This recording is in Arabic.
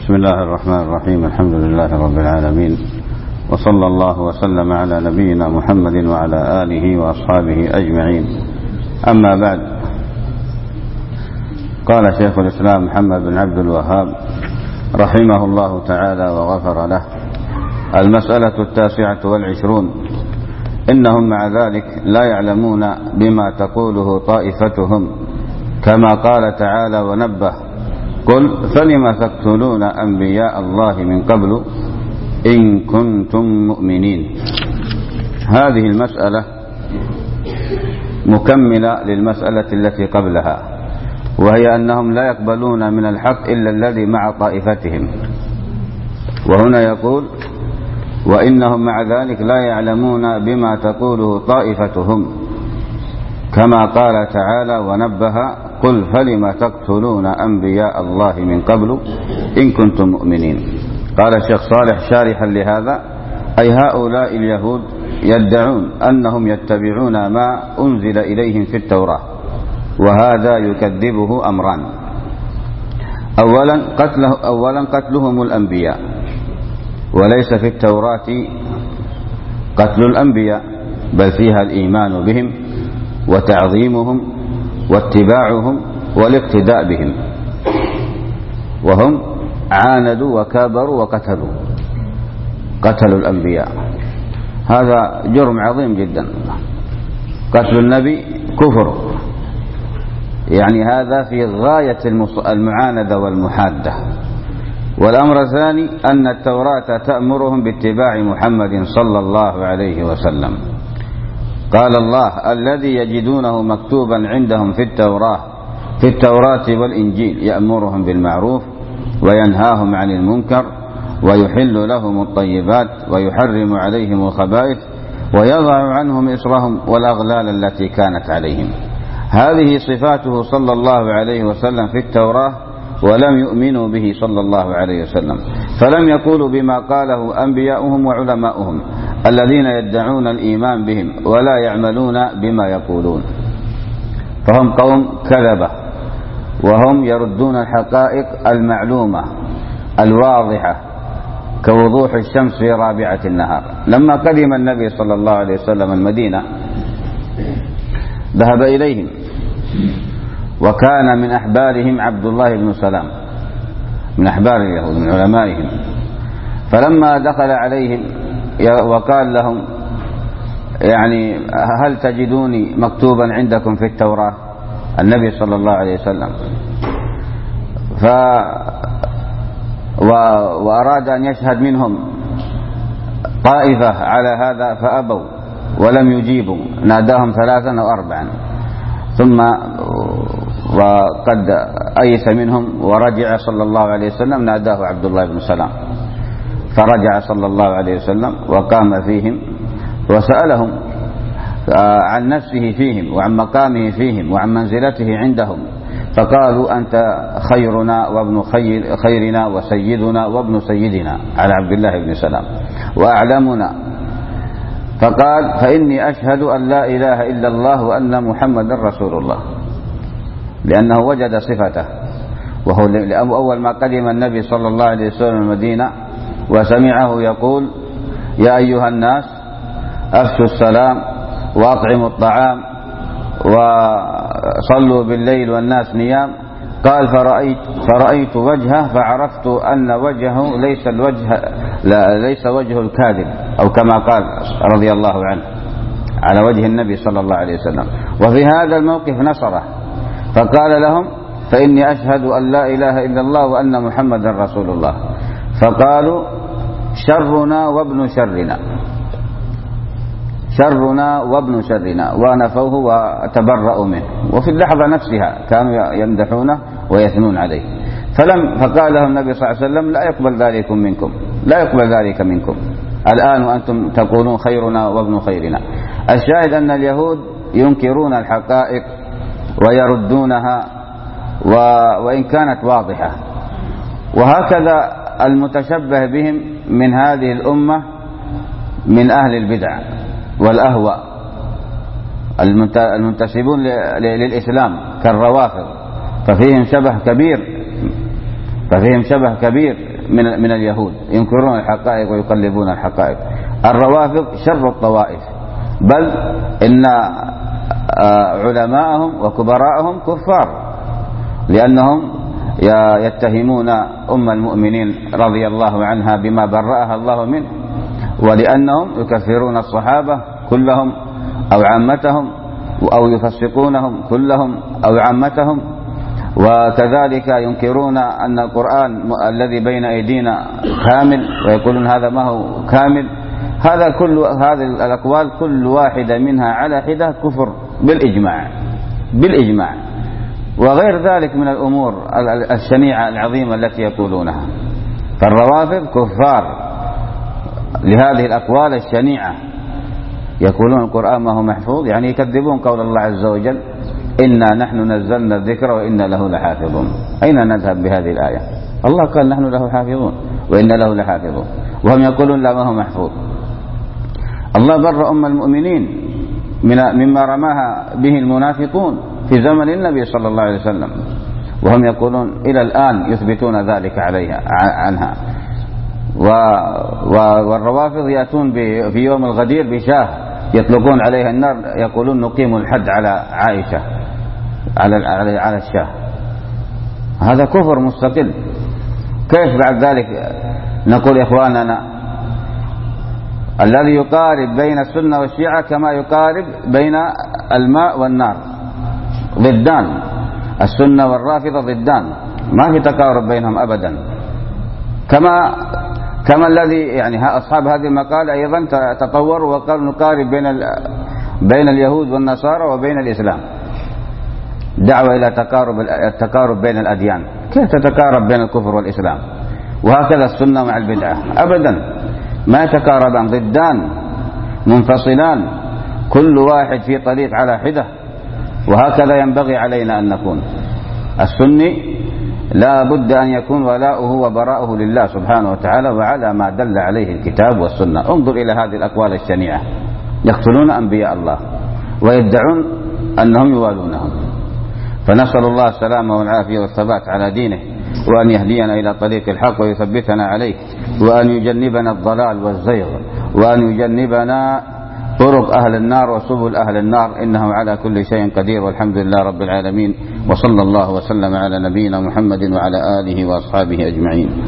بسم الله الرحمن الرحيم. الحمد لله رب العالمين، وصلى الله وسلم على نبينا محمد وعلى آله وأصحابه أجمعين. أما بعد، قال شيخ الإسلام محمد بن عبد الوهاب رحمه الله تعالى وغفر له: المسألة 29، إنهم مع ذلك لا يعلمون بما تقوله طائفتهم، كما قال تعالى ونبه: قل فلم تقتلون أنبياء الله من قبل إن كنتم مؤمنين. هذه المسألة مكملة للمسألة التي قبلها، وهي أنهم لا يقبلون من الحق إلا الذي مع طائفتهم. وهنا يقول: وإنهم مع ذلك لا يعلمون بما تقوله طائفتهم، كما قال تعالى ونبه: قل فلم تقتلون أنبياء الله من قبل إن كنتم مؤمنين. قال الشيخ صالح شارحا لهذا: أي هؤلاء اليهود يدعون أنهم يتبعون ما أنزل إليهم في التوراة، وهذا يكذبه أمران: أولا قتلهم الأنبياء، وليس في التوراة قتل الأنبياء، بل فيها الإيمان بهم وتعظيمهم واتباعهم والاقتداء بهم، وهم عاندوا وكابروا قتلوا الأنبياء. هذا جرم عظيم جدا. قتل النبي كفر، يعني هذا في غاية المعاندة والمحادة. والأمر الثاني أن التوراة تأمرهم باتباع محمد صلى الله عليه وسلم. قال الله: الذي يجدونه مكتوبا عندهم في التوراة والإنجيل يأمرهم بالمعروف وينهاهم عن المنكر ويحل لهم الطيبات ويحرم عليهم الخبائث ويضع عنهم إصرهم والأغلال التي كانت عليهم. هذه صفاته صلى الله عليه وسلم في التوراة، ولم يؤمنوا به صلى الله عليه وسلم، فلم يقولوا بما قاله أنبياؤهم وعلماؤهم الذين يدعون الإيمان بهم ولا يعملون بما يقولون. فهم قوم كذبة، وهم يردون الحقائق المعلومة الواضحة كوضوح الشمس في رابعة النهار. لما قدم النبي صلى الله عليه وسلم المدينة ذهب إليهم، وكان من أحبارهم عبد الله بن سلام، من أحبار اليهود من علمائهم. فلما دخل عليهم وقال لهم: يعني هل تجدوني مكتوبا عندكم في التوراة؟ النبي صلى الله عليه وسلم وأراد أن يشهد منهم طائفة على هذا فأبوا ولم يجيبوا، ناداهم 3 أو 4، ثم وقد أيس منهم ورجع صلى الله عليه وسلم، ناداه عبد الله بن سلام، فرجع صلى الله عليه وسلم وقام فيهم وسألهم عن نفسه فيهم وعن مقامه فيهم وعن منزلته عندهم، فقالوا: أنت خيرنا وابن خيرنا وسيدنا وابن سيدنا، على عبد الله بن سلام، وأعلمنا. فقال: فإني أشهد أن لا إله إلا الله وأن محمد رسول الله، لأنه وجد صفته. وهو أول ما قدم النبي صلى الله عليه وسلم المدينة وسمعه يقول: يا أيها الناس أفشوا السلام وأطعموا الطعام وصلوا بالليل والناس نيام. قال: فرأيت وجهه فعرفت أن وجهه ليس وجه الكاذب، أو كما قال رضي الله عنه على وجه النبي صلى الله عليه وسلم. وفي هذا الموقف نصره، فقال لهم: فإني أشهد أن لا إله إلا الله وأن محمد رسول الله. فقالوا: شرنا وابن شرنا، شرنا وابن شرنا، ونفوه وتبرأوا منه. وفي اللحظة نفسها كانوا يمدحونه ويثنون عليه. فقال لهم النبي صلى الله عليه وسلم: لا يقبل ذلك منكم الآن وأنتم تقولون خيرنا وابن خيرنا. الشاهد أن اليهود ينكرون الحقائق ويردونها وإن كانت واضحة. وهكذا المتشبه بهم من هذه الأمة من أهل البدع والأهواء المنتسبون للإسلام كالروافض، ففيهم شبه كبير من اليهود، ينكرون الحقائق ويقلبون الحقائق. الروافض شر الطوائف، بل إن علماءهم وكبراءهم كفار، لأنهم يتهمون أم المؤمنين رضي الله عنها بما برأها الله منه، ولأنهم يكفرون الصحابة كلهم أو عامتهم، أو يفسقونهم كلهم أو عامتهم، وكذلك ينكرون أن القرآن الذي بين أيدينا كامل، ويقولون هذا ما هو كامل. هذه الأقوال كل واحدة منها على حدة كفر بالإجماع، وغير ذلك من الأمور الشنيعة العظيمة التي يقولونها. فالروافض كفار لهذه الأقوال الشنيعة، يقولون القرآن ما هو محفوظ، يعني يكذبون قول الله عز وجل إنا نحن نزلنا الذكر وإنا له لحافظون. أين نذهب بهذه الآية؟ الله قال نحن له حافظون وإنا له لحافظون، وهم يقولون لا ما هو محفوظ. الله بر أم المؤمنين مما رماها به المنافقون في زمن النبي صلى الله عليه وسلم، وهم يقولون إلى الآن يثبتون ذلك عنها. والروافض يأتون في يوم الغدير بشاه يطلقون عليها النار، يقولون نقيم الحد على عائشة على الشاه. هذا كفر مستقل. كيف بعد ذلك نقول يا إخواننا الذي يقارب بين السنة والشيعة كما يقارب بين الماء والنار، ضدان. السنة والرافضة ضدان، ما في تقارب بينهم أبدا. كما الذي يعني أصحاب هذه المقالة أيضا تطوروا وقالوا نقارب بين اليهود والنصارى وبين الإسلام، دعوة إلى التقارب بين الأديان. كيف تتقارب بين الكفر والإسلام؟ وهكذا السنة مع البدعة أبدا ما يتقاربان، ضدان منفصلان، كل واحد في طريق على حدة. وهكذا ينبغي علينا أن نكون. السني لا بد أن يكون ولاؤه وبراؤه لله سبحانه وتعالى وعلى ما دل عليه الكتاب والسنة. انظر إلى هذه الأقوال الشنيعة، يقتلون أنبياء الله ويدعون أنهم يوالونهم. فنسأل الله السلامة والعافية والثبات على دينه، وأن يهدينا إلى طريق الحق ويثبتنا عليه، وأن يجنبنا الضلال والزيغ، وأن يجنبنا طرق أهل النار وسبل أهل النار، إنه على كل شيء قدير، والحمد لله رب العالمين، وصلى الله وسلم على نبينا محمد وعلى آله وأصحابه أجمعين.